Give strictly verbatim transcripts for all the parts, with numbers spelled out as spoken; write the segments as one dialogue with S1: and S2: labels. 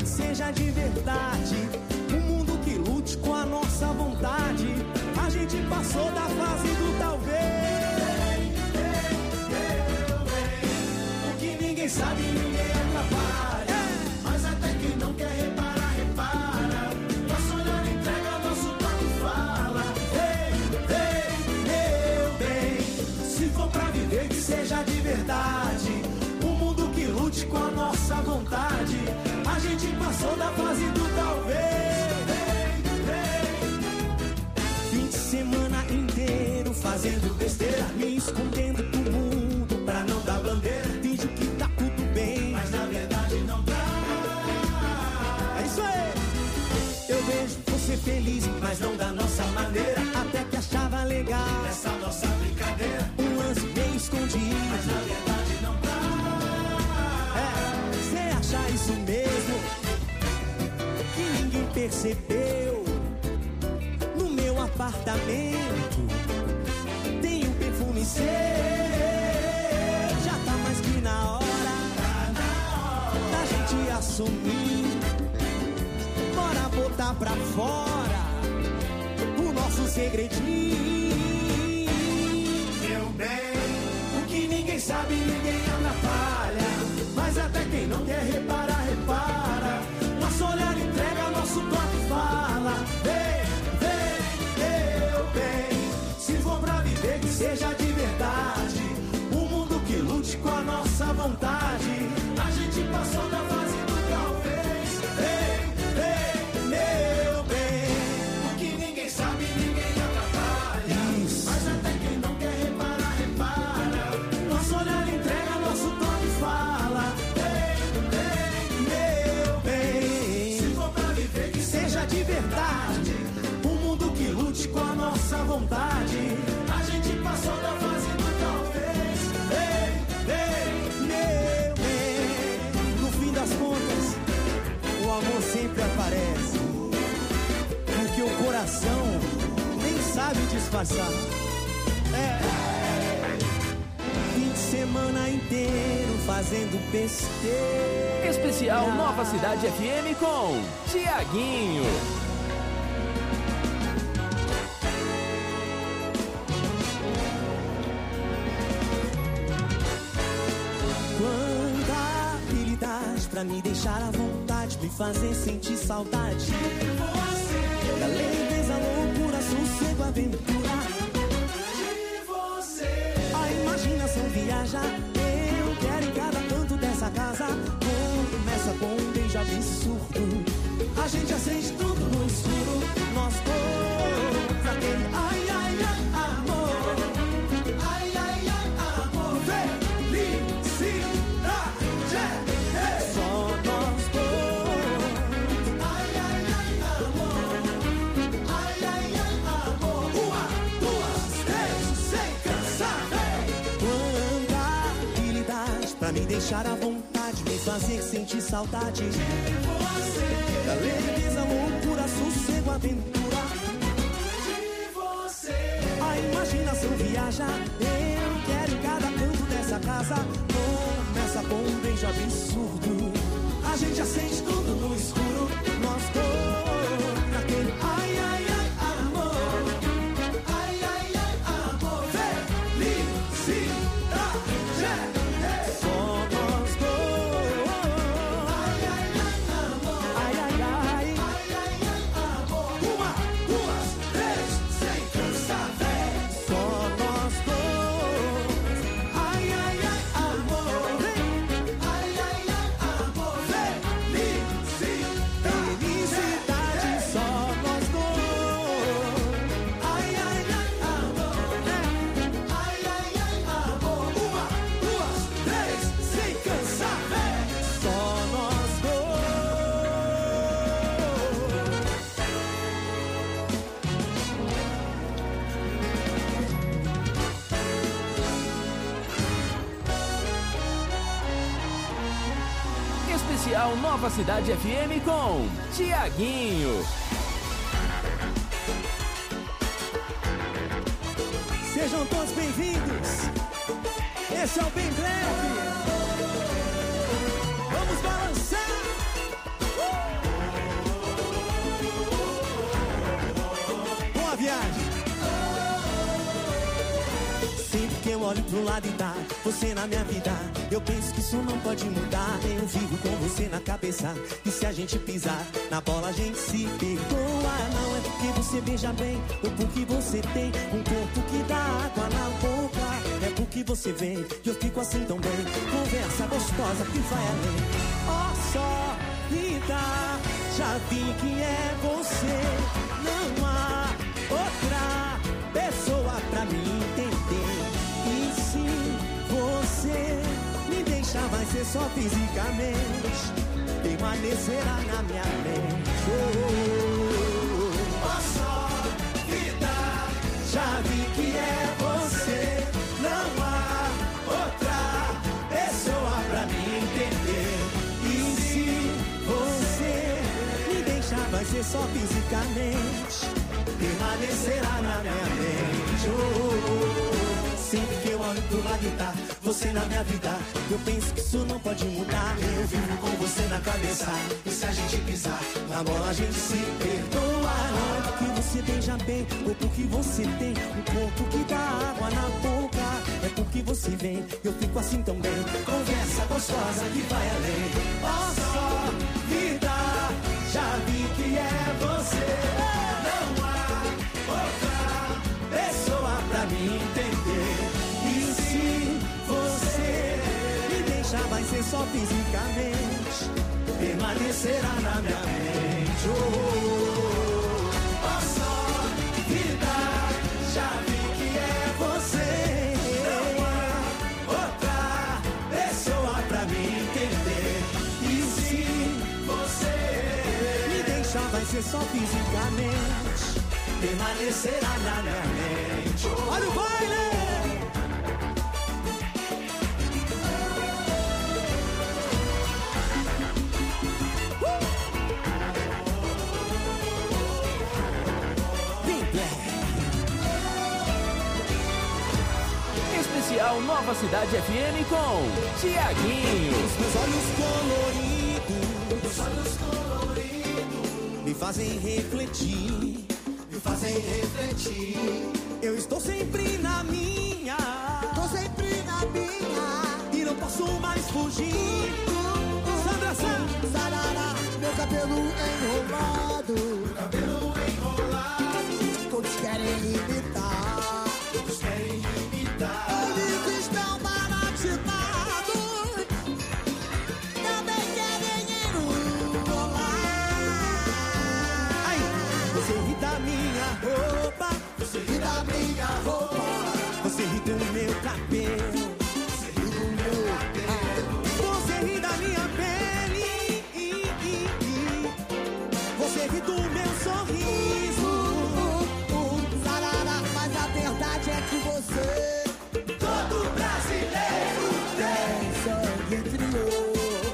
S1: que seja de verdade. Um mundo que lute com a nossa vontade. A gente passou da fase do talvez. O que ninguém sabe, ninguém atrapalha. Mas até quem não quer reparar, repara. Nosso olhar entrega, nosso toque fala. Ei, ei, meu bem, se for pra viver, que seja de verdade. Um mundo que lute com a nossa vontade. A gente passou da fase do talvez. Fim de semana inteiro fazendo besteira, me escondendo do mundo pra não dar bandeira. Finge que tá tudo bem, mas na verdade não tá. É isso aí. Eu vejo você feliz, mas não da nossa maneira. Até que achava legal essa nossa brincadeira. Um lance bem escondido, mas na verdade não tá. É, você acha isso mesmo? Que ninguém percebeu? No meu apartamento tem um perfume seu. Já tá mais que na hora, tá na hora da gente assumir. Bora botar pra fora o nosso segredinho. Meu bem, o que ninguém sabe, ninguém atrapalha. Mas até quem não quer reparar, repara. Nosso olhar entrega, nosso toque fala. Vem, vem, meu bem, se for pra viver, que seja de verdade. Um mundo que lute com a nossa vontade. A gente passou da fase do talvez. Vem, vem, meu bem, o que ninguém sabe, ninguém atrapalha. Isso. Mas até quem não quer reparar, repara. Nosso olhar entrega, nosso toque fala. De verdade, um mundo que lute com a nossa vontade. A gente passou da fase do talvez. Ei, ei, meu bem, no fim das contas, o amor sempre aparece, porque o coração nem sabe disfarçar. É, fim de semana inteiro fazendo besteira.
S2: Especial Nova Cidade F M com Tiaguinho.
S1: Quanta habilidade pra me deixar à vontade, me fazer sentir saudade de você. Da leveza, loucura, sossego, aventura de você. A imaginação viaja, eu quero em cada canto dessa casa. Começa com um beijo absurdo. A gente acende tudo no escuro. Nós dois, aquele ai, ai, ai, amor. Ai, ai, ai, amor. Felicidade. Só nós dois. Ai, ai, ai, amor. Ai, ai, ai, amor. Uma, duas, três, sem cansar. Quanta habilidade pra me deixar à vontade, me fazer sentir saudade de você. Da leveza, loucura, sossego, aventura de você. A imaginação viaja, eu quero em cada canto dessa casa. Começa com um beijo absurdo. A gente acende tudo no escuro. Nós dois, naquele ai, ai, ai, amor. Ai, ai, ai, amor. Felicidade.
S2: Especial Nova Cidade F M com Tiaguinho.
S1: Sejam todos bem-vindos. Esse é o Bem Breve. Vamos balançar. Uh! olho pro lado e tá você na minha vida. Eu penso que isso não pode mudar. Eu vivo com você na cabeça. E se a gente pisar na bola a gente se perdoa. Não é porque você beija bem ou porque você tem um corpo que dá água na boca. É porque você vem e eu fico assim tão bem. Conversa gostosa que vai além. Ó só vida, já vi que é você. Não há outra pessoa pra me entender. E se você me deixar, vai ser só fisicamente. Permanecerá na minha mente. Oh, oh, só vida, já vi que é você. Não há outra pessoa pra me entender. E se você me deixar, vai ser só fisicamente. Permanecerá na minha mente. Oh, oh, oh. Sempre que eu olho pro lado e tá você na minha vida, eu penso que isso não pode mudar. Eu vivo com você na cabeça. E se a gente pisar na bola a gente se perdoa. Não é porque você beija bem ou porque você tem um corpo que dá água na boca. É porque você vem, eu fico assim tão bem. Conversa gostosa que vai além. Ó só vida, já vi que é você. Não há outra pessoa pra me entender. E se você me deixar, vai ser só fisicamente. Permanecerá na minha mente. Oh, oh, oh, só vida, já vi que é você. Não há outra pessoa pra me entender. E se você me deixar, vai ser só fisicamente. Permanecerá na minha mente. Olha o baile!
S2: Especial Nova Cidade F M com Tiaguinho.
S1: Os meus olhos coloridos, os olhos coloridos me fazem refletir. Me fazem refletir. Eu estou sempre na minha, tô sempre na minha, e não posso mais fugir. Sandra Sá, sarará, meu cabelo enrolado, meu cabelo enrolado. Todos querem imitar, todos querem imitar. Eles estão baratinados, também querem enrolar. Aí, você ri da minha roupa, você ri da minha roupa, você ri do meu cabelo, você ri do meu cabelo, você ri da minha pele, você ri do meu sorriso. Sarará, mas a verdade é que você, todo brasileiro, tem sangue crioulo.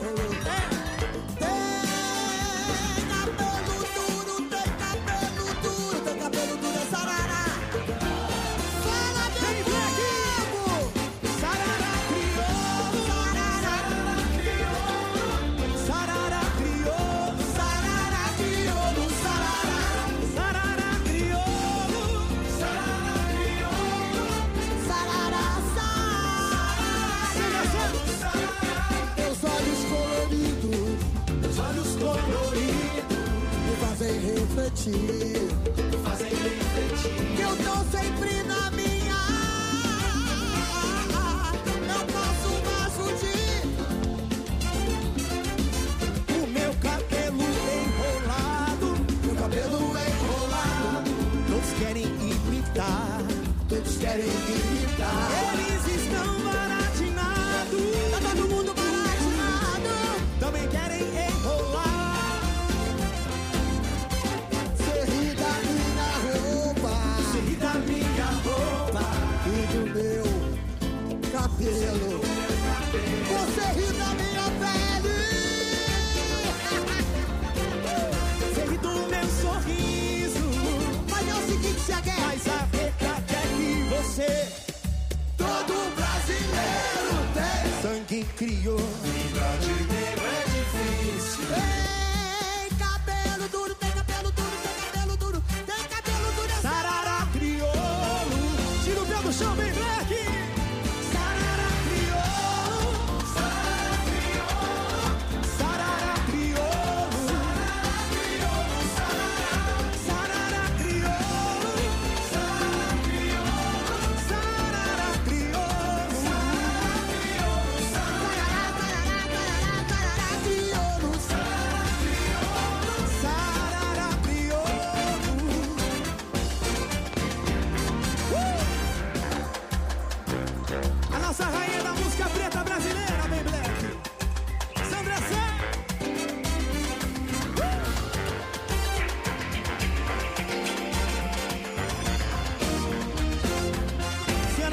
S1: Refletir, fazem refletir. Eu tô sempre na minha, não posso mais fugir. O meu cabelo enrolado, meu cabelo enrolado. Todos querem imitar, todos querem imitar. Eles estão baratinados, tá todo mundo baratinado. Também querem enrolar. Da minha roupa e do meu cabelo, você ri da minha pele, você ri do meu sorriso. Mas é o seguinte, se a mas a verdade é que você, todo brasileiro, tem sangue criou. Vida de negro é difícil. Tem cabelo duro, tem cabelo duro, tem cabelo duro, tem cabelo duro. Sarará crioulo, tira o pé do chão, bem black.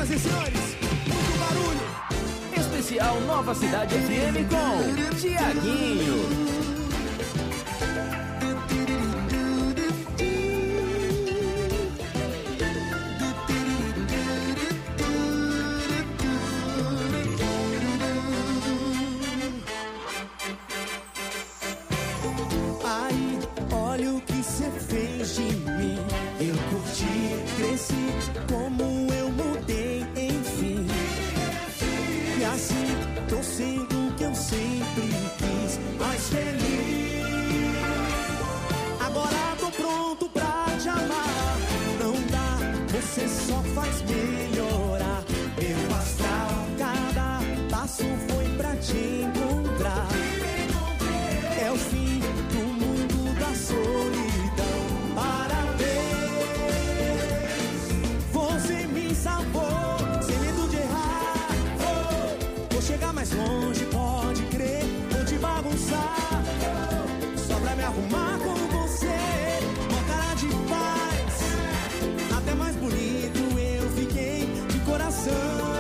S1: Senhoras e senhores, muito barulho.
S2: Especial Nova Cidade F M com Tiaguinho.
S1: Como eu mudei, enfim. E assim tô sendo o que eu sempre quis, mais feliz. Agora tô pronto pra te amar. Não dá, você só faz melhorar. Meu astral, cada passo foi pra te encontrar. É o fim do mundo da solidão. Salvou, sem medo de errar. Oh, vou chegar mais longe, pode crer. Vou te bagunçar, oh, só pra me arrumar com você. Uma cara de paz, até mais bonito eu fiquei de coração.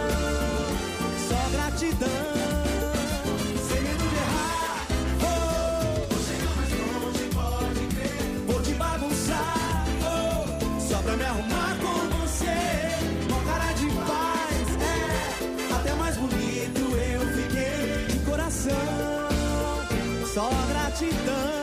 S1: Só gratidão, sem medo de errar. Oh, vou chegar mais longe, pode crer. Vou te bagunçar, oh, só pra me arrumar com você. Cara de paz, é, até mais bonito eu fiquei de coração, só gratidão.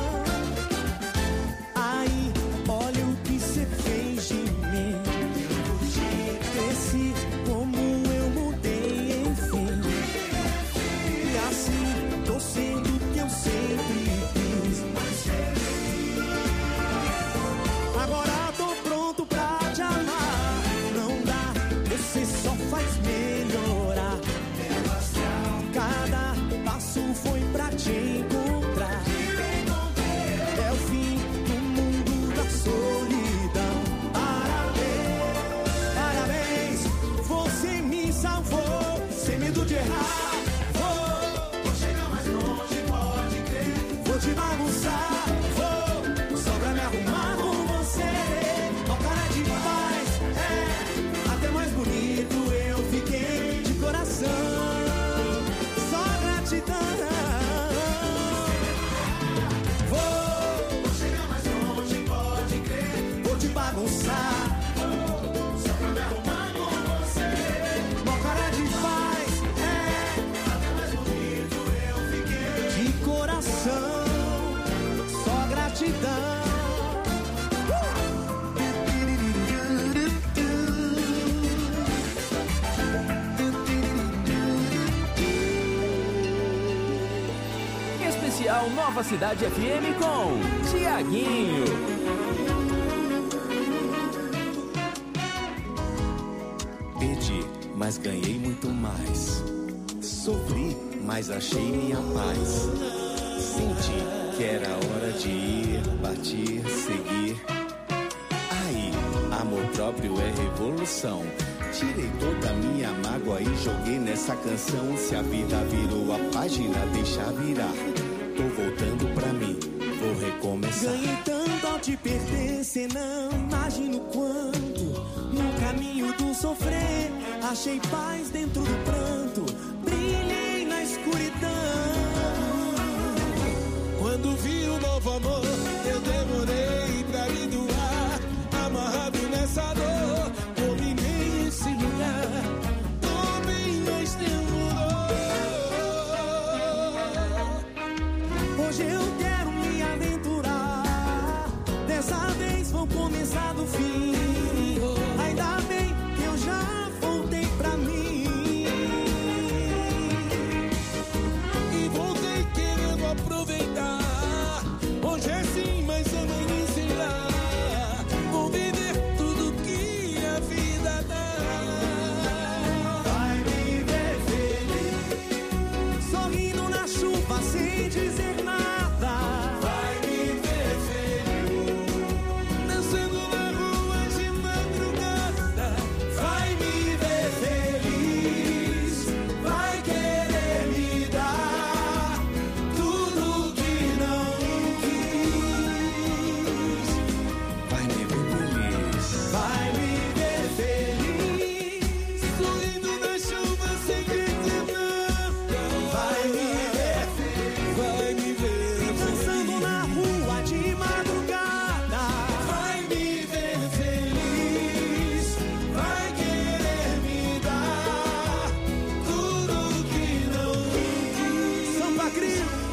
S1: Aí, olha o que cê fez de mim. Eu cresci como eu mudei, enfim. E assim, tô sendo o que eu sempre quis, mais feliz. Agora tô pronto pra te amar. Você só faz melhorar. Cada passo foi pra te encontrar. É o fim do mundo da solidão. Parabéns, parabéns, você me salvou. Sem medo de errar. Vou, vou chegar mais longe, pode crer. Vou te bagunçar, vou, só pra me arrumar com você. Ó, cara de paz, é, até mais bonito eu fiquei de coração, só gratidão. Vou, vou chegar mais longe, pode crer. Vou te bagunçar, oh, só pra me arrumar com você. Uma cara de paz, é, até mais bonito eu fiquei de coração, só gratidão.
S2: Especial Nova Cidade F M com Tiaguinho.
S3: Perdi, mas ganhei muito mais. Sofri, mas achei minha paz. Senti que era hora de ir, partir, seguir. Aí, amor próprio é revolução. Tirei toda a minha mágoa e joguei nessa canção. Se a vida virou a página, deixa virar. Tô voltando pra mim, vou recomeçar.
S1: Ganhei tanto ao te perder, cê não imagina o quanto. No caminho do sofrer, achei paz dentro do pranto. Brilhei na escuridão. Quando vi o novo amor, eu demorei pra me doar. Amarrado nessa dor, dominei esse lugar. Tomei, mas demorou. Hoje eu quero me aventurar. Dessa vez vou começar do fim. Ainda bem que eu já voltei pra mim. E vou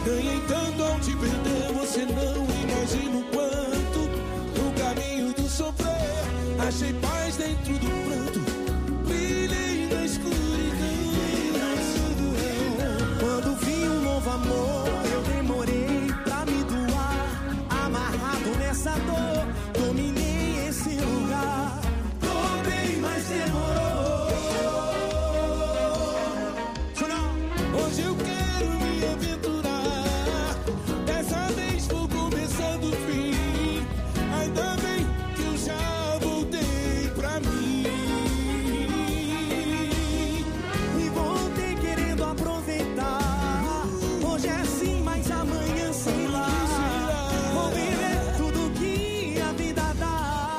S4: Ganhei tanto ao te perder, você não imagina o quanto. No caminho do sofrer, achei paz dentro do pranto. Brilhei na escuridão.
S1: Quando vi um novo amor, eu demorei pra me doar. Amarrado nessa dor, dominei esse lugar. Tô bem, mas demorou.
S4: Hoje eu quero me aventurar. Dessa vez vou começando o fim. Ainda bem que eu já voltei pra mim.
S1: E voltei querendo aproveitar. Hoje é assim, mas amanhã sei lá. Vou viver tudo que a vida dá.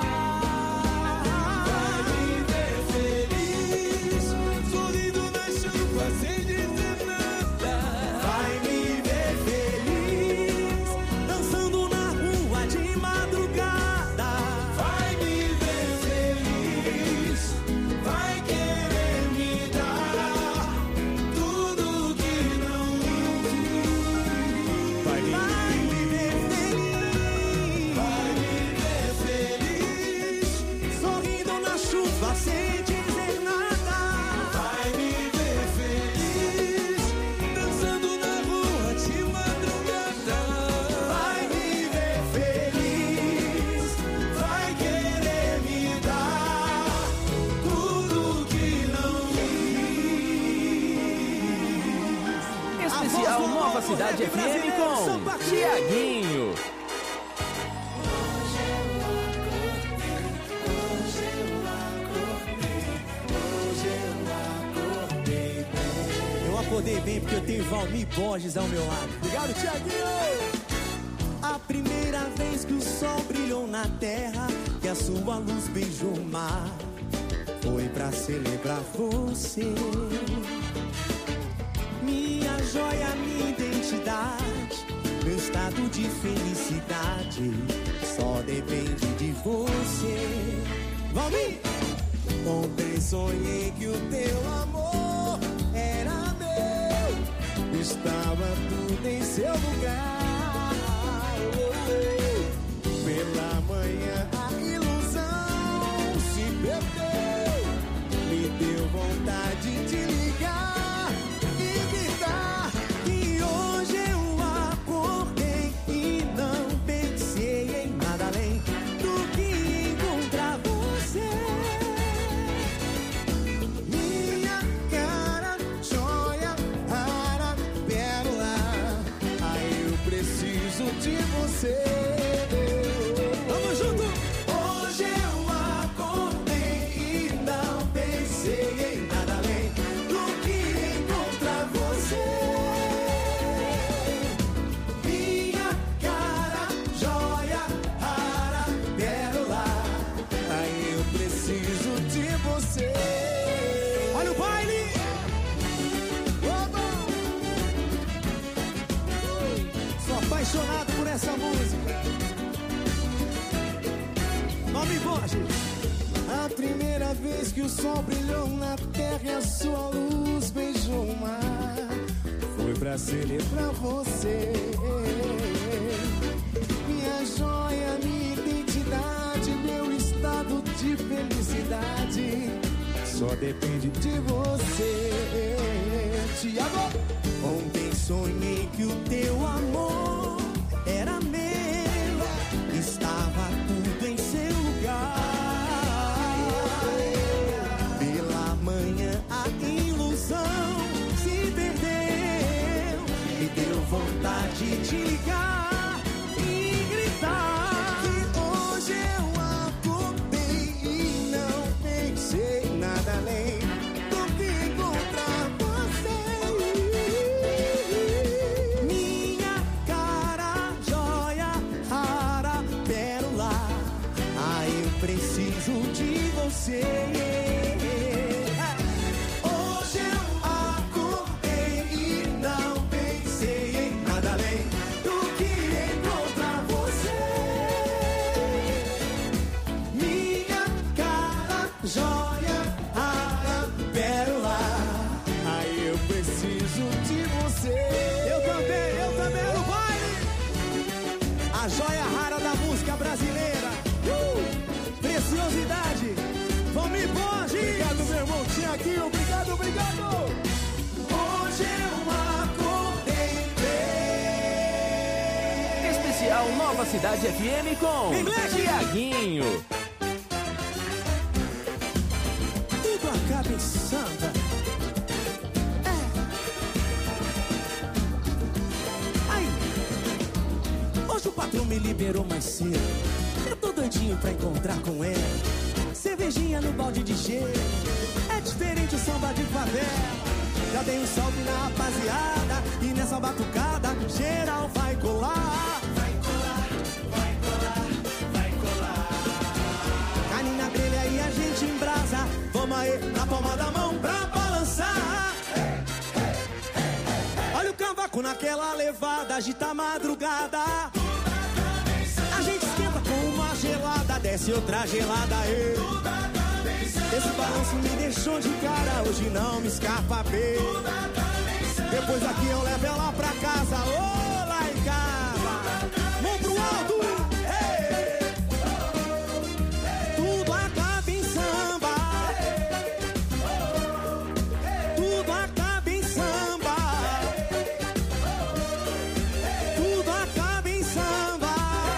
S4: Vai me ver feliz, sorrindo na chuva sem dizer nada.
S1: Vai me ver feliz, dançando na rua de madrugada.
S4: Vai me ver feliz, vai querer me dar tudo que não me
S1: Vai me ver feliz,
S4: vai me ver feliz,
S1: sorrindo na chuva sem dizer nada.
S4: vai me ver feliz, dançando na rua de madrugada.
S1: Vai me ver feliz,
S4: Vai querer me dar tudo que não me
S2: Especial Nova Cidade F M com Tiaguinho.
S1: eu acordei bem porque eu tenho Valmir Borges ao meu lado. Obrigado, Tiaguinho! A primeira vez que o sol brilhou na terra, que a sua luz beijou o mar, foi pra celebrar você. Minha joia, minha identidade, meu estado de felicidade, só depende de você. Valmir! Ontem sonhei que o teu amor era meu, estava tudo em seu lugar. Pela manhã a ilusão se perdeu, me deu vontade de ligar e gritar que hoje eu acordei e não pensei em nada além do que encontrar você. Minha cara, joia, rara, pérola, aí eu preciso de você. Vamos junto! Hoje eu acordei e não pensei em nada além do que encontrar você. Minha cara, joia, rara, pérola, aí eu preciso de você. Olha o baile! Oba! Sou apaixonado por essa música. Valmir Borges. A primeira vez que o sol brilhou na terra e a sua luz beijou o mar, foi pra celebrar você. Minha joia, minha identidade, meu estado de felicidade, só depende de você. Tiago! Ontem sonhei que o teu amor era meu, estava tudo em seu lugar. Pela manhã a ilusão se perdeu, me deu vontade de ligar e gritar que hoje eu acordei e não pensei em nada além do que encontrar você. Minha cara, joia, rara, pérola, aí eu preciso de você. Hoje eu acordei e não pensei em nada além do que
S2: Jornal Nova Cidade F M com Tiaguinho.
S1: Tudo acaba em samba. É. Aí, hoje o patrão me liberou mais cedo. Eu tô doidinho pra encontrar com ela. Cervejinha no balde de gelo. É diferente o samba de favela. Já dei um salve na rapaziada. E nessa batucada geral vai colar. Vai colar, vai colar, vai colar. Carne na grelha e a gente em brasa. Vamos aí na palma da mão pra balançar. Olha o cavaco naquela levada. Agita a madrugada. A gente esquenta com uma gelada. Desce outra gelada aí. Esse balanço me deixou de cara, hoje não me escapa bem. Depois daqui eu levo ela pra casa, ô oh, lá em casa. Mão pro alto, hey! Tudo acaba em samba. Tudo acaba em samba. Tudo acaba em samba.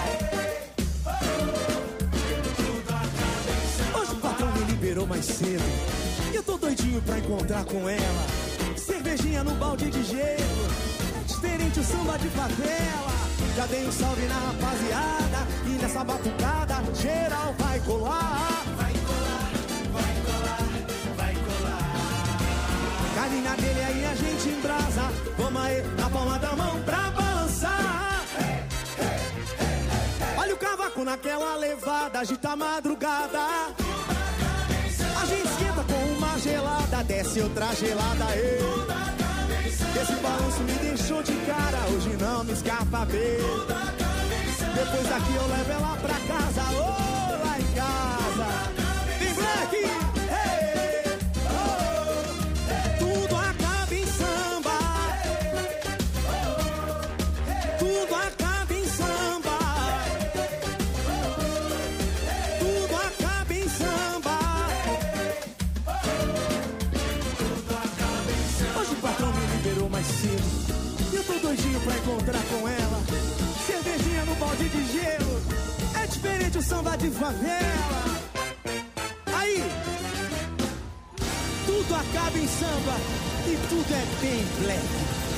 S1: Hoje o patrão me liberou mais cedo. E eu tô doidinho pra encontrar com ela. Cervejinha no balde de gelo. É diferente o samba de favela. Já dei um salve na rapaziada. E nessa batucada geral vai colar. Vai colar, vai colar, vai colar. Carne na telha e a gente em brasa. Vamos aí na palma da mão pra balançar. Olha o cavaco naquela levada. Agita a madrugada. A gente esquenta com uma gelada. Desce outra gelada aí. Esse balanço me deixou de cara, hoje não me escapa bem. Depois daqui eu levo ela pra casa, ô oh, lá em casa. Vem Black, hey, oh. Tudo acaba em samba. Tudo acaba em samba. Tudo acaba em samba. Hoje o patrão me liberou mais cedo. E eu tô doidinho pra encontrar com ela. Cervejinha no balde de gelo. É diferente o samba de favela. Aí, tudo acaba em samba. E tudo é bem black.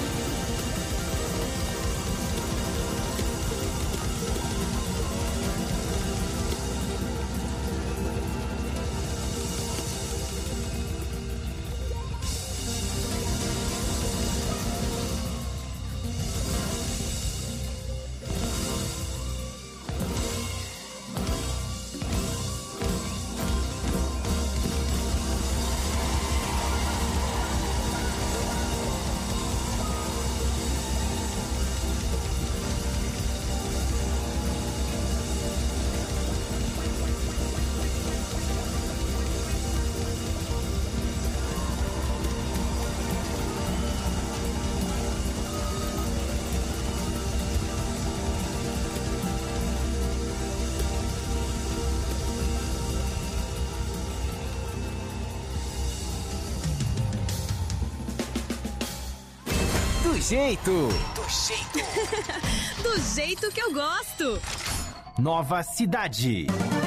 S2: Do jeito.
S5: Do jeito. Do jeito que eu gosto.
S2: Nova Cidade.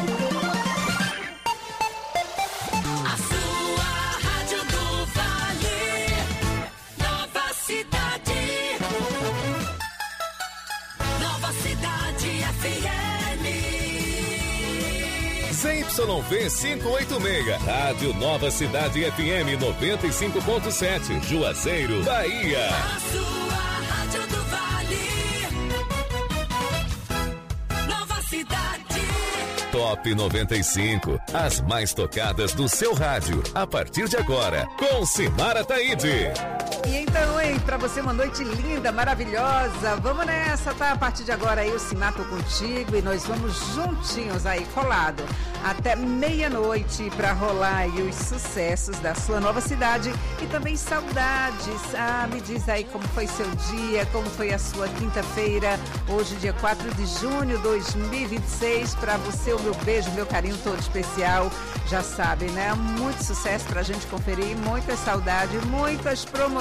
S5: A sua rádio do Vale. Nova Cidade. Nova Cidade F M.
S6: Z Y V quinhentos e oitenta e seis, Rádio Nova Cidade F M noventa e cinco ponto sete, Juazeiro, Bahia.
S5: A sua rádio do Vale. Nova Cidade.
S6: Top noventa e cinco, as mais tocadas do seu rádio, a partir de agora, com Simara Taide.
S7: E então, hein, pra você uma noite linda, maravilhosa, vamos nessa, tá? A partir de agora aí o Simar tô contigo e nós vamos juntinhos aí, colado, até meia-noite pra rolar aí os sucessos da sua nova cidade e também saudades. Ah, me diz aí como foi seu dia, como foi a sua quinta-feira, hoje dia quatro de junho de dois mil e vinte e seis, pra você o meu beijo, meu carinho todo especial, já sabe, né? Muito sucesso pra gente conferir, muita saudade, muitas promoções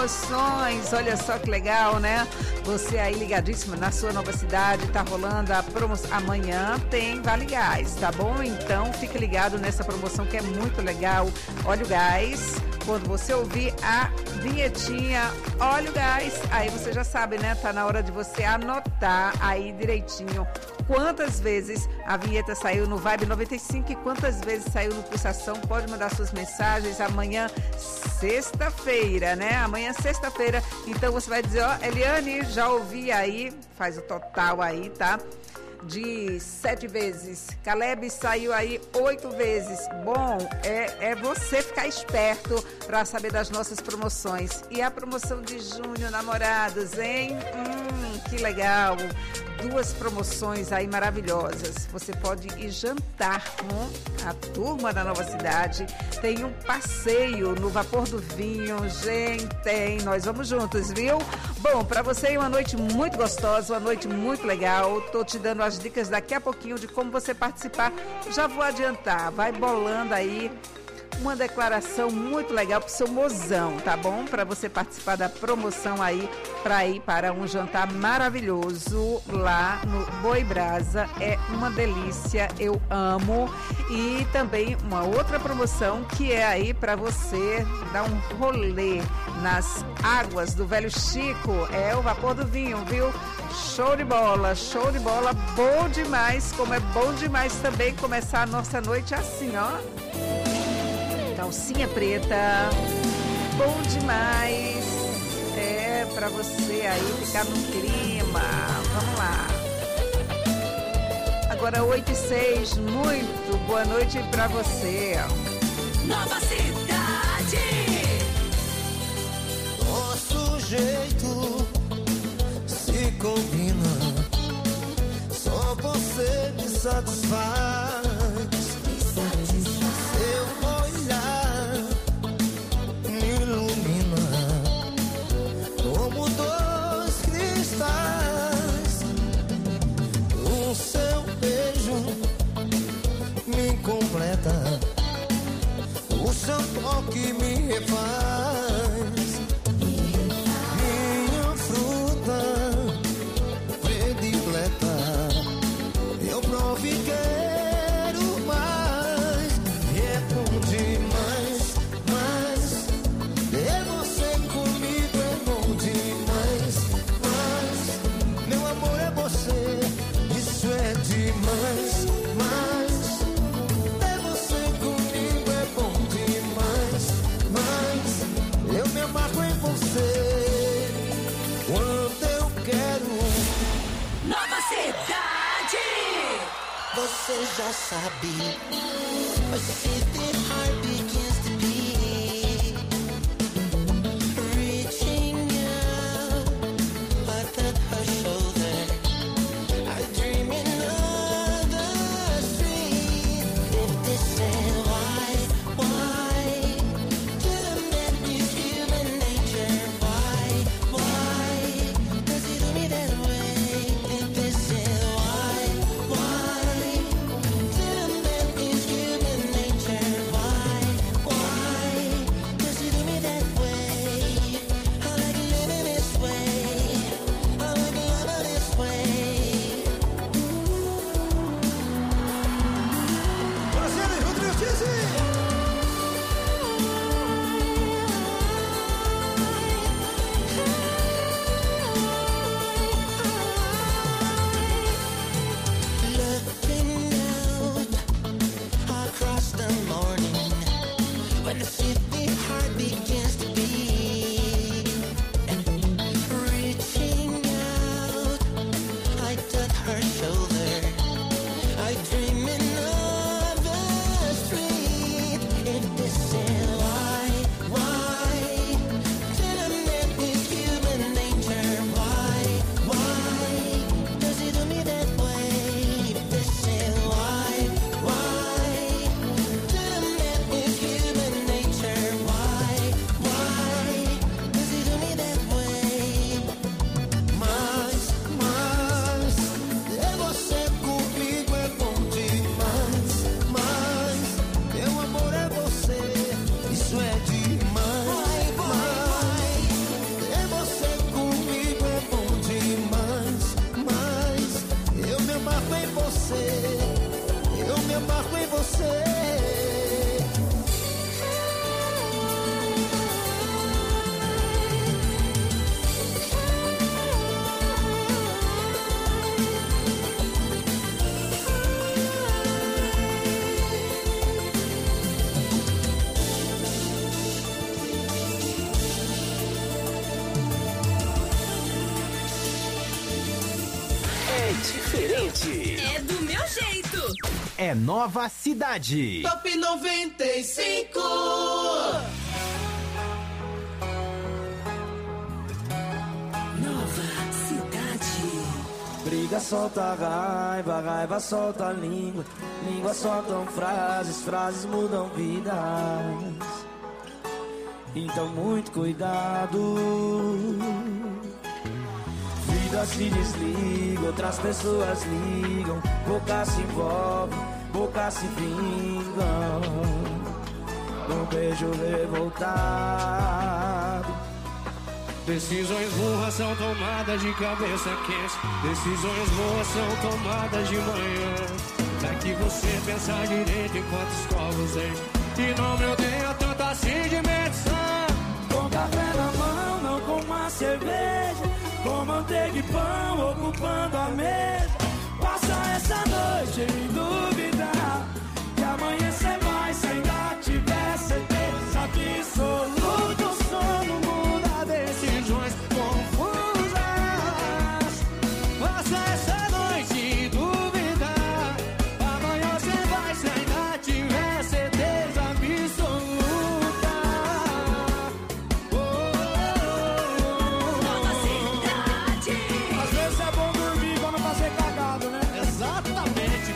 S7: promoções. Olha só que legal, né? Você aí ligadíssimo na sua nova cidade, tá rolando a promoção. Amanhã tem Vale Gás, tá bom? Então fique ligado nessa promoção que é muito legal. Olha o gás. Quando você ouvir a vinhetinha, olha o gás, aí você já sabe, né? Tá na hora de você anotar aí direitinho quantas vezes a vinheta saiu no Vibe noventa e cinco e quantas vezes saiu no Pulsação. Pode mandar suas mensagens amanhã, sexta-feira, né? Amanhã, sexta-feira. Então você vai dizer, ó, Eliane, já ouvi aí, faz o total aí, tá? De sete vezes. Caleb saiu aí oito vezes. Bom, é, é você ficar esperto para saber das nossas promoções. E a promoção de junho, namorados, hein? Hum, que legal. Duas promoções aí maravilhosas. Você pode ir jantar com a turma da nova cidade. Tem um passeio no Vapor do Vinho. Gente, tem. Nós vamos juntos, viu? Bom, para você uma noite muito gostosa, uma noite muito legal. Tô te dando as dicas daqui a pouquinho de como você participar. Já vou adiantar. Vai bolando aí uma declaração muito legal pro seu mozão, tá bom? Para você participar da promoção aí, para ir para um jantar maravilhoso lá no Boi Brasa. É uma delícia, eu amo. E também uma outra promoção que é aí para você dar um rolê nas águas do Velho Chico. É o Vapor do Vinho, viu? Show de bola, show de bola, bom demais. Como é bom demais também começar a nossa noite assim, ó. Calcinha preta, bom demais, é pra você aí ficar no clima, vamos lá. Agora oito e seis, muito boa noite pra você.
S1: Nova Cidade. Nosso jeito se combina, só você me satisfaz. Completa, o seu toque me refaz. Minha fruta predileta, eu provo e quero mais. E é bom demais, mas ter você comigo é bom demais. Mas meu amor é você, isso é demais. Mas você já sabe, but if it heart begins to beat, reaching out, I touch her shoulder, I dream another street. If this is why, why, to the man is human nature, why, why, does he do me that way? If this is why, why, to the man is human nature, why,
S2: É diferente.
S5: É do meu jeito.
S2: É Nova Cidade.
S4: Top noventa e cinco.
S3: Briga solta raiva, raiva solta língua, língua soltam frases, frases mudam vidas. Então muito cuidado. Vida se desliga, outras pessoas ligam, boca se envolve, boca se vingam. Um beijo revoltado.
S4: Decisões burras são tomadas de cabeça quente. Decisões boas são tomadas de manhã. Pra que você pensar direito enquanto escova os dentes. E não me odeia tanto assim de medição.
S3: Com café na mão, não com uma cerveja. Com manteiga e pão, ocupando a mesa. Passa essa noite em dúvida. Que amanhã cê vai, se ainda tiver certeza absoluta. O sono muda.
S4: Decisões confusas. Passa essa noite em dúvida. Amanhã você vai, se ainda tiver certeza absoluta. Oh, oh, oh.
S5: Nova Cidade.
S3: Às vezes é bom dormir pra não fazer cagado, né?
S4: Exatamente.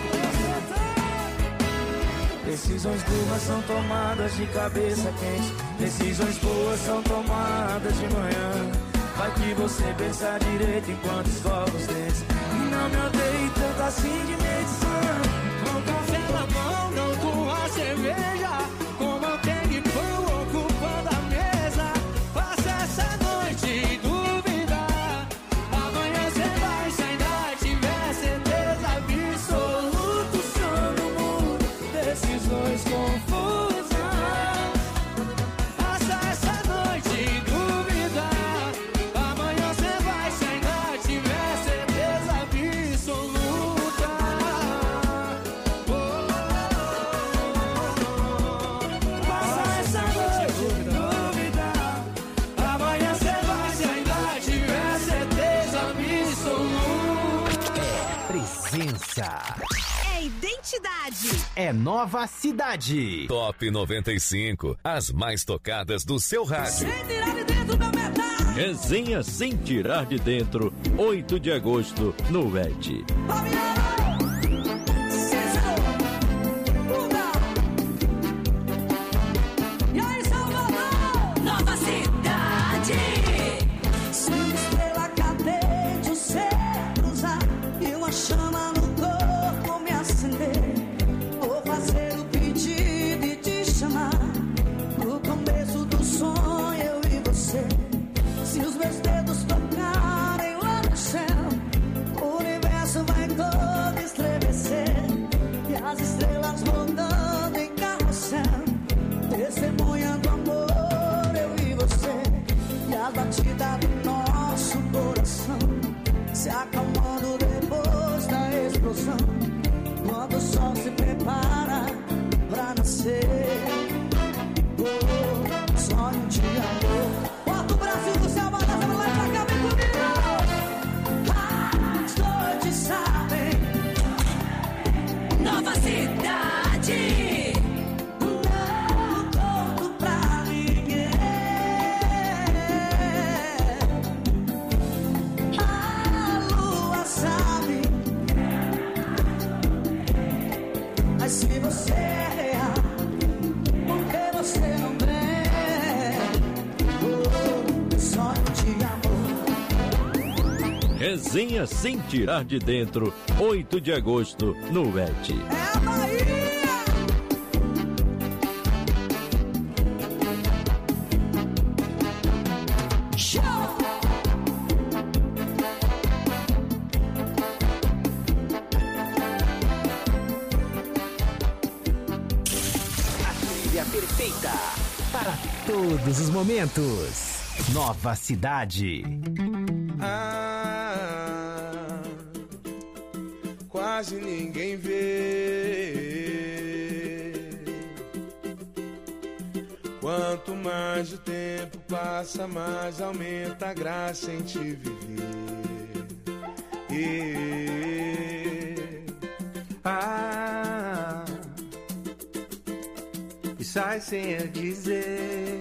S3: Decisões burras são tomadas de cabeça quente. Decisões boas são tomadas de manhã. Vai que você pensa direito enquanto escova os dentes. E não me odeie tanto assim de medição.
S4: Com café na mão, não com a cerveja. Com manteiga e pão ocupando a mesa. Passa essa noite em dúvida. Amanhã você vai, se ainda tiver certeza absoluta.
S3: O sono muda, decisões confusas.
S4: Passa essa noite em dúvida. Amanhã você vai, se ainda tiver certeza absoluta. Oh,
S3: Passa essa noite em dúvida.
S4: amanhã você vai, se ainda tiver certeza absoluta.
S2: Presença.
S5: É identidade.
S2: É Nova Cidade.
S6: Top noventa e cinco. As mais tocadas do seu rádio.
S8: Resenha sem tirar de dentro, oito de agosto, no Ed.
S5: Nova Cidade.
S1: Se uma estrela cadente o céu cruzar e uma chama no corpo me acender, vou fazer o pedido e te chamar. No começo do sonho eu e você. Se os meus dedos tocarem lá no céu, o universo vai todo estremecer. E as estrelas rodando em carrossel, testemunhando amor, eu e você. E a batida do nosso coração se acalmando depois da explosão, quando o sol se prepara pra nascer. Oh, sonho de amor. Bota o Brasil do céu, bota essa mulher pra cá, vem comigo. As noites sabem.
S5: Nova Cidade.
S1: Não conto pra ninguém. A lua sabe. Mas se você errar, por que você não vem? Oh, sonho de amor.
S8: Resenha sem tirar de dentro, oito de agosto, no Ed.
S1: É a Bahia! Show!
S2: A trilha perfeita para todos os momentos. Nova Cidade.
S4: Ah, quase ninguém vê. Quanto mais o tempo passa, mais aumenta a graça em te viver. E
S9: Ah, e sai sem eu dizer.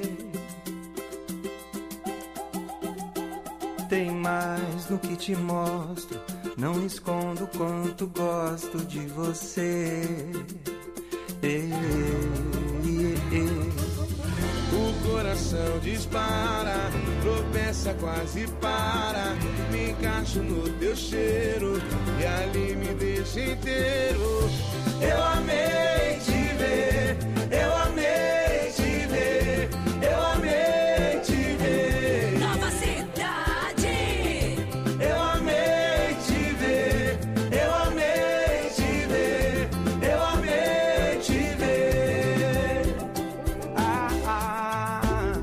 S9: Tem mais no que te mostro, não escondo quanto gosto de você. Ei, ei, ei.
S4: O coração dispara, tropeça, quase para. Me encaixo no teu cheiro e ali me deixa inteiro. Eu amei te ver, eu amei te ver, eu amei te ver.
S5: Nova Cidade.
S4: Eu amei te ver, eu amei te ver, eu amei te ver.
S9: Ah, ah,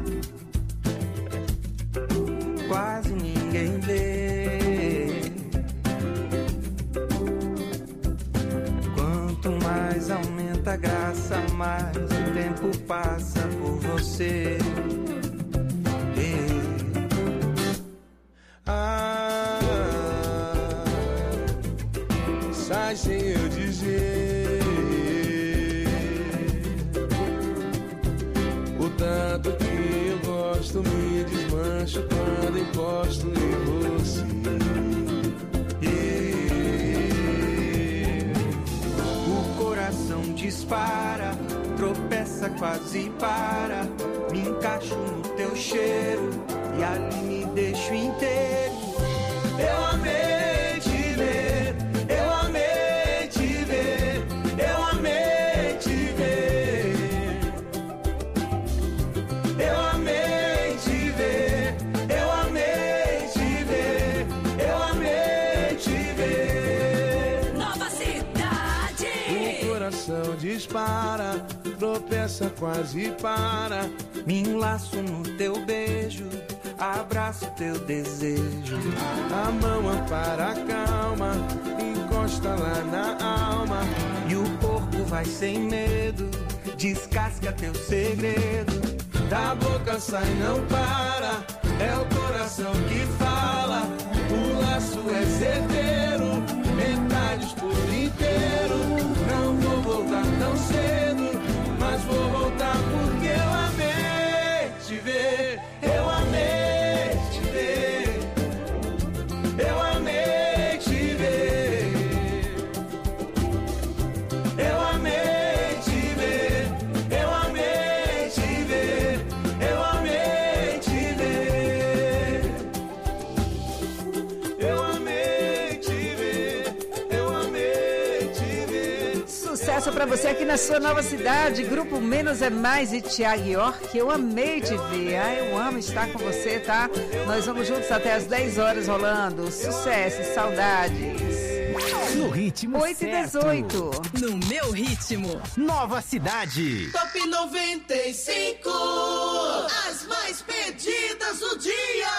S9: quase ninguém vê. Quanto mais aumenta a graça, mais o tempo passa por você. Ei.
S4: Ah, sai sem eu dizer o tanto que eu gosto, me desmancho quando encosto em você.
S9: Yeah. O coração dispara, tropeça, quase para. Me encaixo no teu cheiro e ali me deixo inteiro.
S4: Eu amei te ver, eu amei te ver, eu amei te ver. Eu amei te ver, eu amei te ver, eu amei te ver.
S5: Nova Cidade.
S4: O coração dispara, tropeça, quase para.
S9: Me enlaço no teu beijo, abraço teu desejo.
S4: A mão ampara a calma, encosta lá na alma.
S9: E o corpo vai sem medo, descasca teu segredo.
S4: Da boca sai, não para, é o coração que fala. O laço é certeiro, metades por inteiro. Não vou voltar tão cedo, mas vou voltar porque eu amei te ver. Eu amei te ver, eu amei te ver. Eu amei te ver, eu amei te ver, eu amei te ver. Eu amei te ver, eu amei te ver.
S7: Sucesso pra você aqui na sua nova cidade. Grupo Menos é Mais e Thiago York. Eu amei te ver. Ah, eu amo estar com você, tá? Nós vamos juntos até as dez horas rolando. Sucesso e saudades.
S2: No ritmo
S7: oito e
S2: certo.
S7: dezoito.
S5: No meu ritmo.
S2: Nova Cidade.
S1: Top noventa e cinco. As mais pedidas do dia.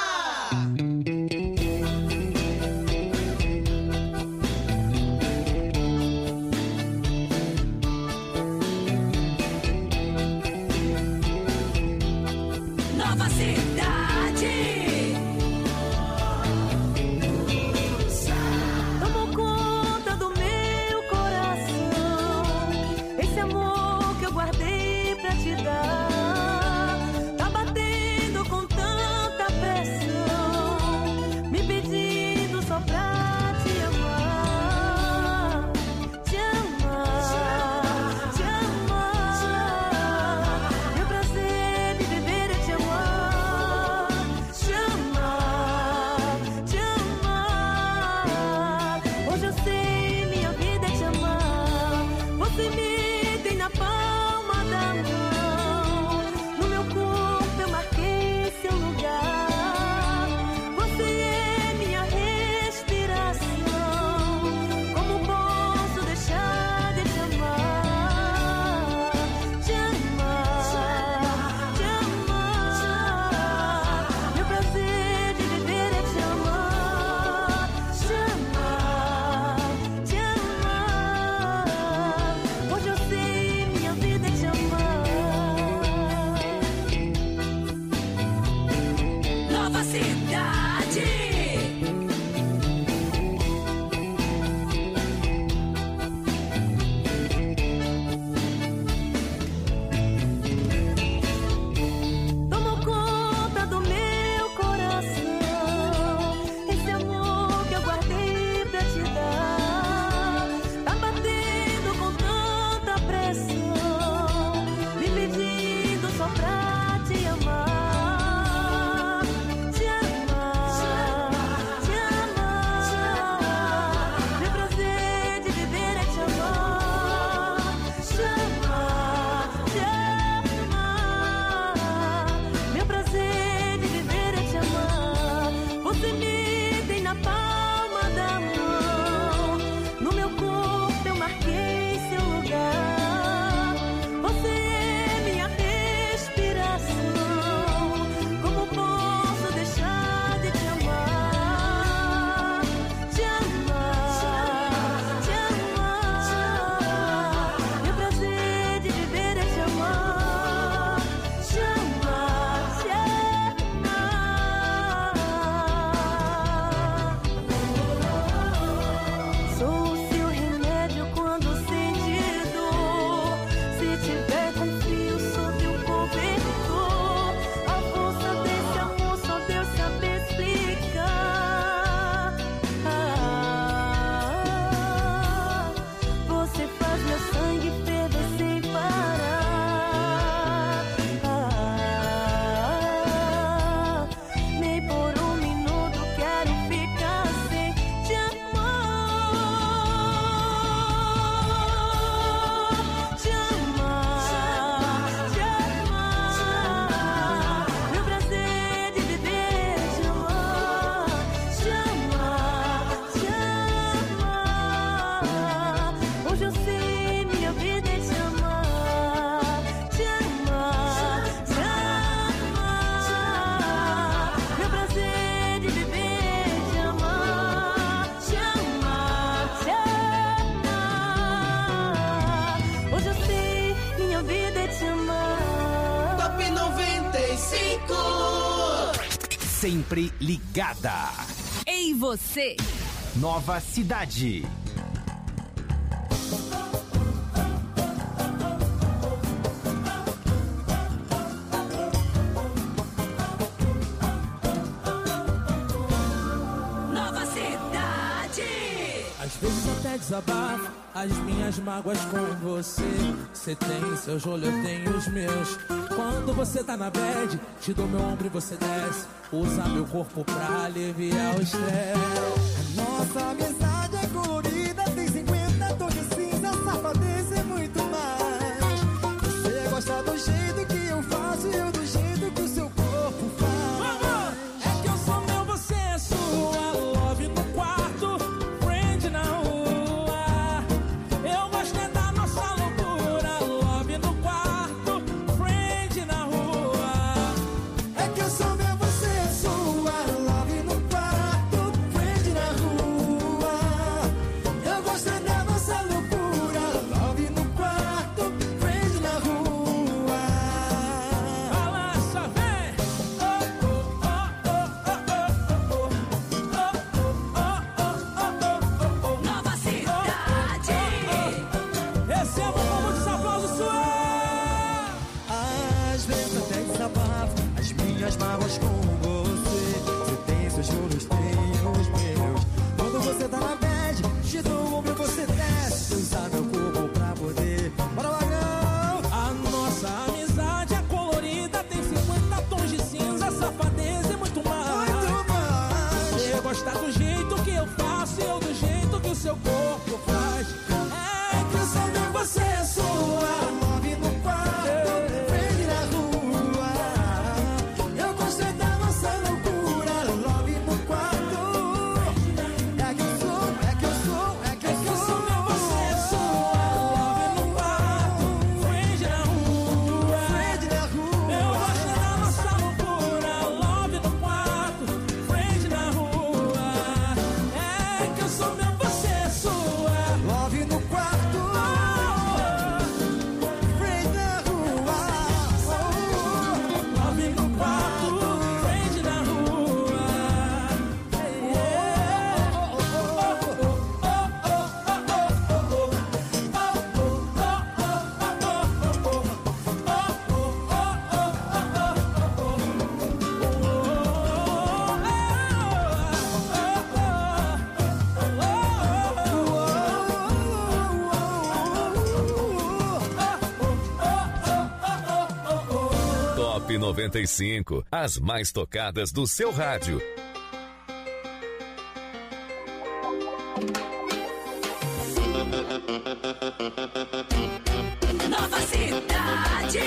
S5: Nova Cidade.
S10: Tomou conta do meu coração. Esse amor que eu guardei pra te dar tá batendo com tanta pressão.
S11: sempre ligada.
S5: Ei, você!
S11: Nova Cidade.
S5: Nova Cidade!
S4: Às vezes até desabafo as minhas mágoas com você. Você tem seus rolhos, eu tenho os meus. Quando você tá na bad, te dou meu ombro e você desce. Usa meu corpo pra aliviar o estresse.
S1: Nossa amizade é colorida, tem cinquenta tons de cinza, safadeza é muito mais. Você gosta do jeito que eu faço e eu do jeito que o seu corpo faz.
S4: É que eu sou meu, você é sua. Love no quarto, friend na rua. Eu gosto é da nossa loucura. Love no quarto, friend na rua.
S1: É que eu sou meu, você é sua. Love no quarto, friend na rua. Eu gosto é da nossa loucura. Love no quarto, friend na rua.
S4: Balança, vem! Oh, oh, oh, oh, oh, oh, oh.
S5: Nova Cidade!
S4: Receba um pouco de aplausos, sué!
S1: Às vezes até desabafo as minhas mágoas com você. Você tem seus rolos, tenho os meus. Quando você tá na bad, te dou um ombro e você desce. Usar meu corpo pra poder. Bora, Magrão!
S4: A nossa amizade é colorida, tem cinquenta tons de cinza, safadeza e muito mais.
S1: Muito mais.
S4: Você gosta do jeito que eu faço e eu do jeito que o seu corpo faz. É que eu sou meu, você é sua.
S1: Love no quarto, friend na rua. Eu gosto é da nossa loucura. Love no quarto. É que eu sou, é que eu sou, é que
S4: É que eu sou meu, você é sua. Love no quarto, friend na rua.
S1: friend na rua.
S4: Eu gosto da nossa loucura. Love no quarto, friend na rua. É que eu sou meu, você é sua.
S1: Love no quarto, friend na rua.
S4: Love no quarto, friend na rua.
S6: Top noventa e cinco, as mais tocadas do seu rádio.
S5: Nova Cidade!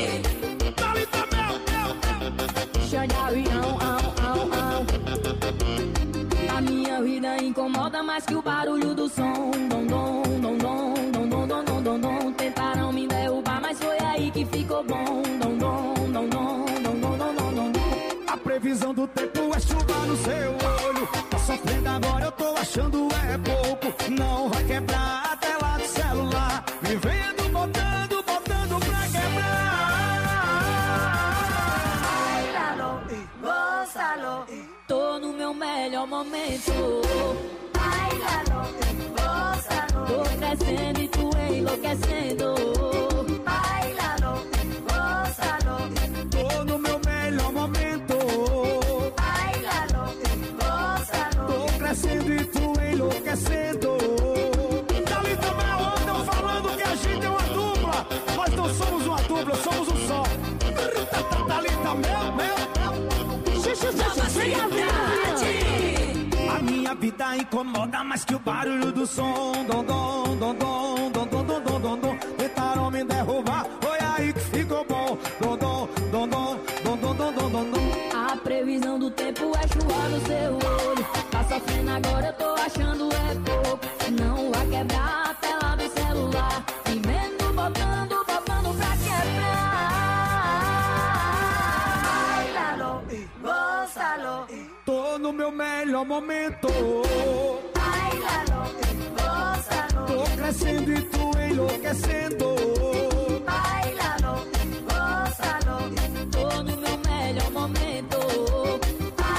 S10: Xanharião, au, au, au. A minha vida incomoda mais que o barulho do som. Dom, dom, dom, dom, dom, dom, dom, dom, dom, dom. Tentaram me derrubar, mas foi aí que ficou bom. Dom, dom, dom, dom, dom, dom, dom, dom, dom.
S1: A previsão do tempo é chuva no seu olho. Tá sofrendo agora, eu tô achando é pouco. Não vai quebrar a tela do celular. Vivendo, botando, botando pra quebrar.
S10: Gózalo, tô no meu melhor momento. Bailalo, gózalo, tô crescendo e tu enlouquecendo. Bailalo, gózalo,
S1: Tô no meu melhor momento.
S10: bailalo, gózalo.
S1: Tô crescendo e tu enlouquecendo. Dali também andam falando que a gente é uma dupla. Nós não somos uma dupla, somos um só. Dali também, meu.
S5: Nova Cidade!
S1: A minha vida incomoda mais que o barulho do som. Dom, dom, dom, dom, dom, dom, dom, dom, dom, dom. Tentaram me derrubar, foi aí que ficou bom. Dom, dom, dom, dom, dom, dom, dom, dom, dom, dom.
S10: A previsão do tempo é chuva no seu olho. Tá sofrendo agora, eu tô achando é pouco. Não vai quebrar a tela do celular. Vivendo, botando, botando pra quebrar. Bailalo, gózalo.
S1: Tô no meu melhor momento.
S10: Bailalo, gózalo.
S1: Tô crescendo e tu enlouquecendo.
S10: Bailalo, gózalo. Tô no meu melhor momento.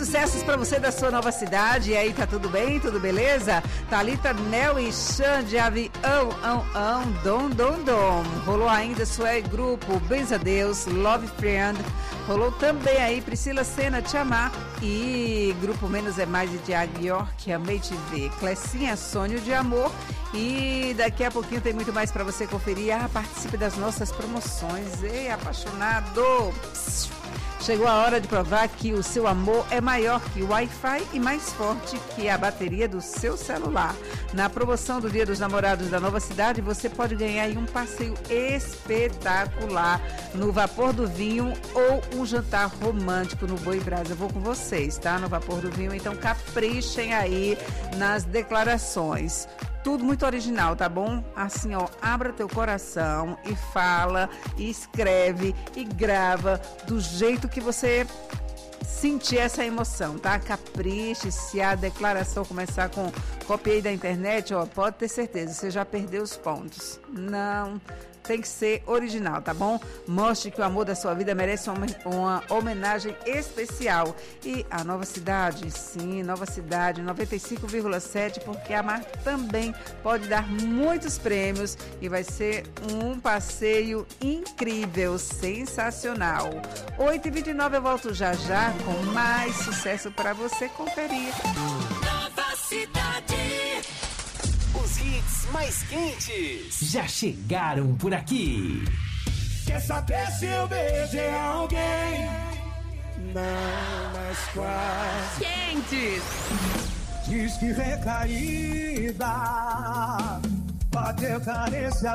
S7: sucessos pra você da sua nova cidade. E aí, tá tudo bem? Tudo beleza? Thalita, Nel e Xande, Avião, ão, ão, dom, dom, dom. Rolou ainda Sué Grupo, Benza Deus, Love Friend. Rolou também aí Priscila Sena, Te Amar. E Grupo Menos é Mais de Tiago York, Amei Te Ver. Clecinha, Sonho de Amor. E daqui a pouquinho tem muito mais pra você conferir. Ah, participe das nossas promoções. Ei, apaixonado! Chegou a hora de provar que o seu amor é maior que o Wi-Fi e mais forte que a bateria do seu celular. Na promoção do Dia dos Namorados da Nova Cidade, você pode ganhar aí um passeio espetacular no Vapor do Vinho ou um jantar romântico no Boi Brasa. Eu vou com vocês, tá? No Vapor do Vinho, então caprichem aí nas declarações. Tudo muito original, tá bom? Assim, ó, abra teu coração e fala, e escreve e grava do jeito que você sentir essa emoção, tá? Capriche, se a declaração começar com copiei da internet, ó, pode ter certeza, você já perdeu os pontos. Não, tem que ser original, tá bom? Mostre que o amor da sua vida merece uma, uma homenagem especial. E a Nova Cidade, sim, Nova Cidade, noventa e cinco vírgula sete, porque amar também pode dar muitos prêmios e vai ser um passeio incrível, sensacional. oito e vinte e nove eu volto já já com mais sucesso para você conferir.
S2: Nova Cidade. Os hits mais quentes
S11: já chegaram por aqui.
S4: Quer saber se eu beijei alguém? Não, mas quase.
S5: Quentes.
S4: Diz que recaída, bateu carência,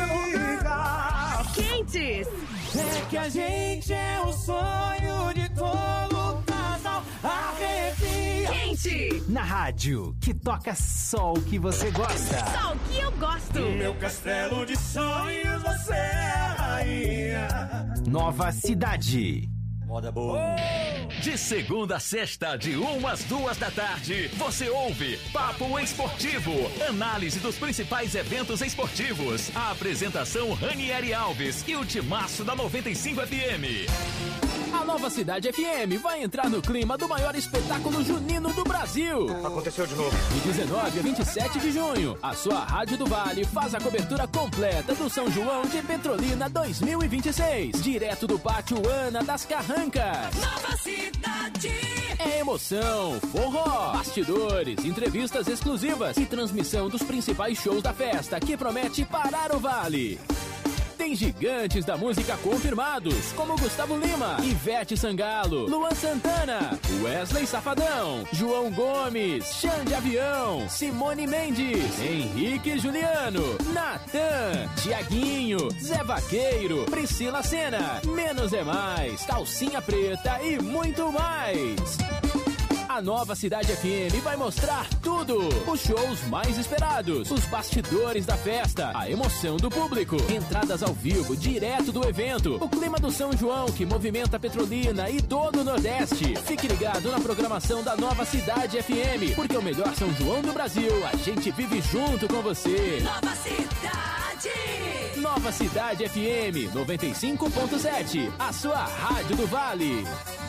S4: liga.
S5: Quentes.
S4: É que a gente é o sonho de todo casal. Arrepia.
S5: Quente.
S11: Na rádio, que toca só o que você gosta.
S5: Só o que eu gosto.
S4: No meu castelo de sonhos você é a rainha.
S11: Nova Cidade.
S4: Moda boa.
S6: De segunda a sexta, de uma às duas da tarde, você ouve Papo Esportivo. Análise dos principais eventos esportivos. A apresentação Ranieri Alves e o timaço da noventa e cinco F M.
S2: A Nova Cidade F M vai entrar no clima do maior espetáculo junino do Brasil.
S12: Aconteceu de novo.
S2: De dezenove a vinte e sete de junho, a sua Rádio do Vale faz a cobertura completa do São João de Petrolina dois mil e vinte e seis. Direto do Pátio Ana das Carrancas.
S5: Nova Cidade.
S2: É emoção, forró, bastidores, entrevistas exclusivas e transmissão dos principais shows da festa que promete parar o Vale. Tem gigantes da música confirmados, como Gustavo Lima, Ivete Sangalo, Luan Santana, Wesley Safadão, João Gomes, Xande Avião, Simone Mendes, Henrique Juliano, Natan, Tiaguinho, Zé Vaqueiro, Priscila Sena, Menos é Mais, Calcinha Preta e muito mais. A Nova Cidade F M vai mostrar tudo. Os shows mais esperados, os bastidores da festa, a emoção do público, entradas ao vivo direto do evento, o clima do São João que movimenta Petrolina e todo o Nordeste. Fique ligado na programação da Nova Cidade F M, porque o melhor São João do Brasil, a gente vive junto com você.
S5: Nova Cidade.
S2: Nova Cidade F M noventa e cinco ponto sete, a sua rádio do Vale.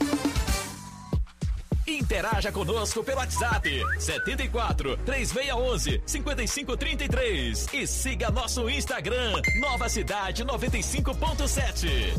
S6: Interaja conosco pelo WhatsApp setenta e quatro, três seis um um, cinco cinco três três e siga nosso Instagram Nova Cidade noventa e cinco ponto sete.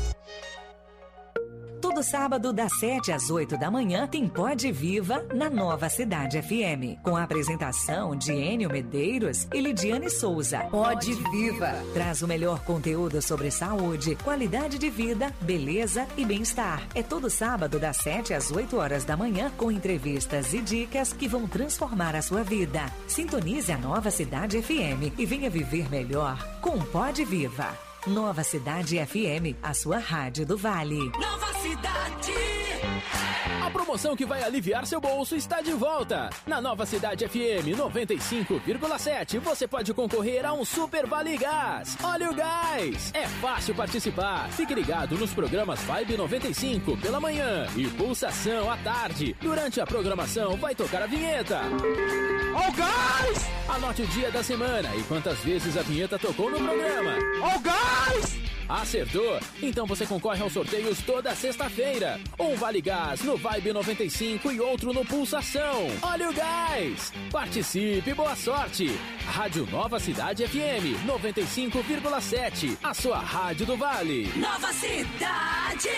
S13: Todo sábado, das sete às oito da manhã, tem Pode Viva na Nova Cidade F M. Com a apresentação de Enio Medeiros e Lidiane Souza. Pode Viva traz o melhor conteúdo sobre saúde, qualidade de vida, beleza e bem-estar. É todo sábado, das sete às oito horas da manhã, com entrevistas e dicas que vão transformar a sua vida. Sintonize a Nova Cidade F M e venha viver melhor com Pode Viva. Nova Cidade F M, a sua rádio do Vale.
S5: Nova Cidade.
S2: A promoção que vai aliviar seu bolso está de volta. Na Nova Cidade F M noventa e cinco vírgula sete, você pode concorrer a um Super Vale Gás. Olha o gás! É fácil participar. Fique ligado nos programas Vibe noventa e cinco pela manhã e Pulsação à tarde. Durante a programação vai tocar a vinheta. Ó o gás! Anote o dia da semana e quantas vezes a vinheta tocou no programa. Ó o gás! Acertou? Então você concorre aos sorteios toda sexta-feira. Um Vale Gás no Vibe noventa e cinco e outro no Pulsação. Olha o gás! Participe, boa sorte! Rádio Nova Cidade F M noventa e cinco vírgula sete, a sua rádio do Vale.
S12: Nova Cidade!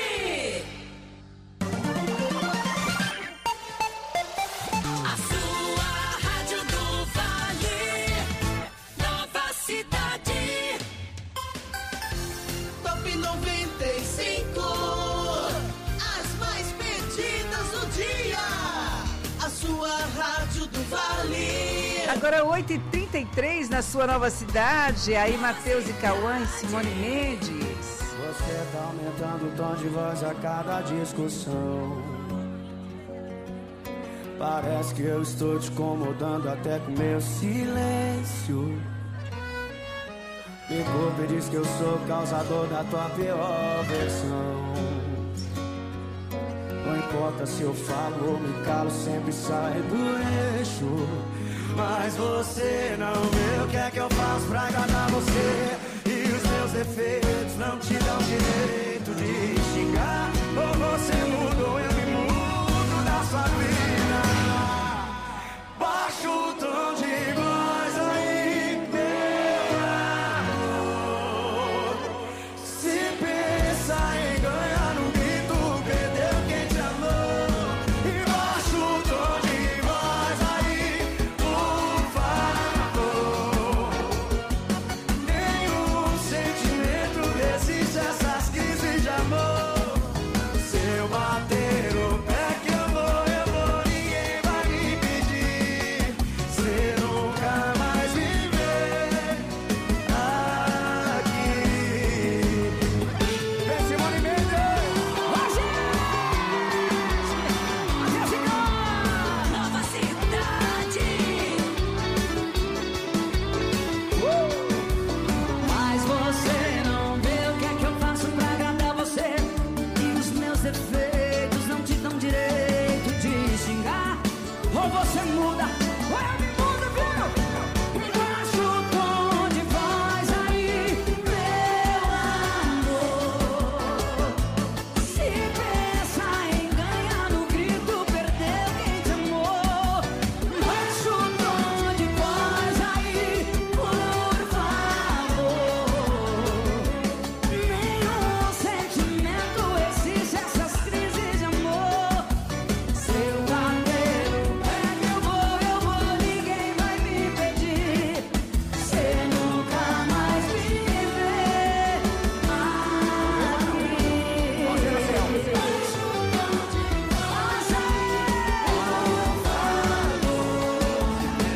S12: A sua rádio do Vale. Nova Cidade.
S1: Top noventa e cinco. As mais pedidas do dia. A sua rádio do Vale.
S7: Agora oito e trinta e três na sua Nova Cidade. Aí Matheus e Cauã e Simone Mendes.
S14: Você tá aumentando o tom de voz a cada discussão. Parece que eu estou te incomodando até com meu silêncio. Me culpa e diz que eu sou o causador da tua pior versão. Não importa se eu falo ou me calo, sempre sai do eixo. Mas você não vê o que é que eu faço pra agradar você. E os meus defeitos não te dão direito de xingar. Ou você muda ou eu me mudo da sua vida. Baixa o tom de voz aí, meu amor. Se pensa em ganhar no grito, perdeu quem te amou. E baixa o tom de voz aí, por favor. Nenhum sentimento resiste a essas crises de amor. Se eu bater o pé que eu vou, eu vou, ninguém vai me pedir. Você nunca mais me vê aqui. Vem Simone Mendes!
S12: Nova Cidade.
S10: Mas você não vê o que é que eu faço pra agradar você. E os meus defeitos não te dão direito de xingar. Ou você muda, ou eu me mudo, viu? Baixa o tom de voz aí, meu amor. Se pensa em ganhar no grito, perdeu quem te amou. Baixa o tom de voz aí, por favor. Nenhum sentimento existe essas crises de amor. Se eu bater o pé que eu vou, eu vou, ninguém vai me impedir. Você nunca mais me vê aqui. Baixa o tom de voz aí, por favor.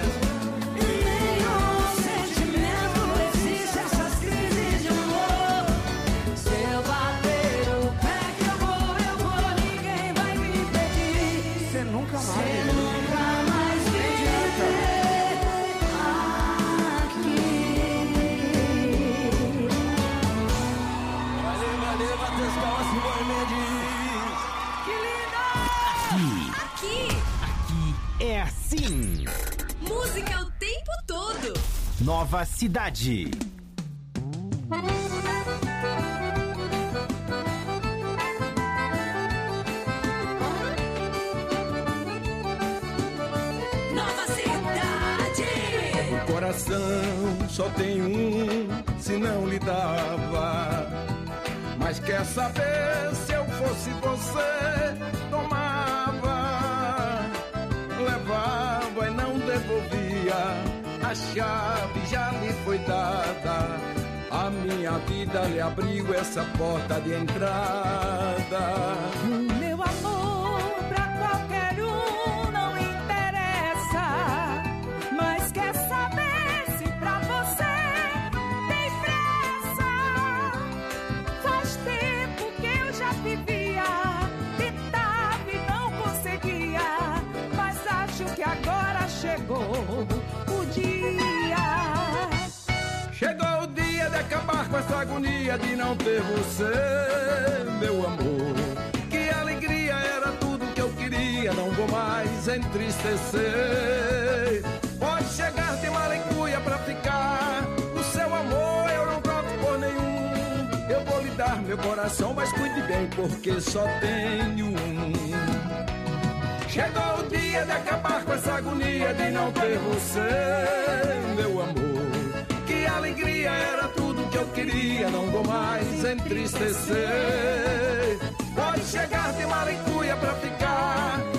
S10: Nenhum sentimento existe essas crises de amor. Se eu bater o pé que eu vou, eu vou, ninguém vai me impedir.
S14: Você nunca
S10: Você
S14: mais.
S10: nunca mais me vê aqui.
S14: Valeu, valeu, Matheus Cauã, Simone Mendes.
S10: Que linda!
S5: Aqui,
S11: É assim.
S5: música o tempo todo.
S11: Nova Cidade.
S12: Nova Cidade.
S4: O coração só tem um, se não lhe dava. Mas quer saber, se eu fosse você, tomava, levava e não devolvia. A chave já lhe foi dada. A minha vida lhe abriu essa porta de entrada.
S10: Meu amor, pra qualquer um não interessa. Mas quer saber se pra você tem pressa? Faz tempo que eu já vivia, tentava e não conseguia. Mas acho que agora chegou o dia.
S4: Chegou o dia de acabar com essa agonia de não ter você, meu amor. Que alegria, era tudo que eu queria, não vou mais entristecer. Pode chegar de malicuia pra ficar, o seu amor eu não troco por nenhum. Eu vou coração, mas cuide bem, porque só tenho um. Chegou o dia de acabar com essa agonia de não ter você, meu amor. Que alegria era tudo que eu queria, não vou mais entristecer. Pode chegar de malicuia pra ficar,